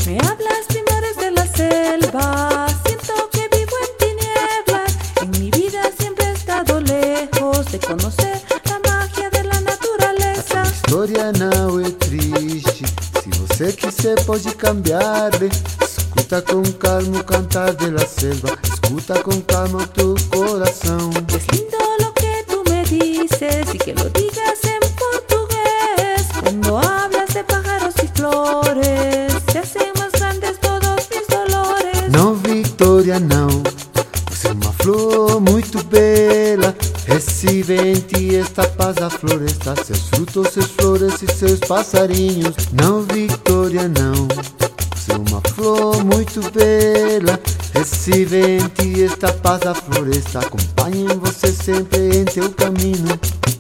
Me hablas primores de la selva, siento que vivo en tinieblas. En mi vida siempre he estado lejos de conocer la magia de la naturaleza. A história não é triste, se você quiser pode cambiar. Escuta com calma o cantar de la selva, escuta com calma tu coração. Es lindo lo que tú me dices y que lo digas en portugués. Cuando hablas de pájaros y flores, se hacen más grandes todos mis dolores. Não, Victoria, não, você é uma flor muito bela. Recibe em ti esta paz da floresta, seus frutos, seus flores e seus passarinhos. Não, Victoria, não, você é uma flor muito bela. Recibe em ti esta paz da floresta, acompanhe você sempre em teu caminho.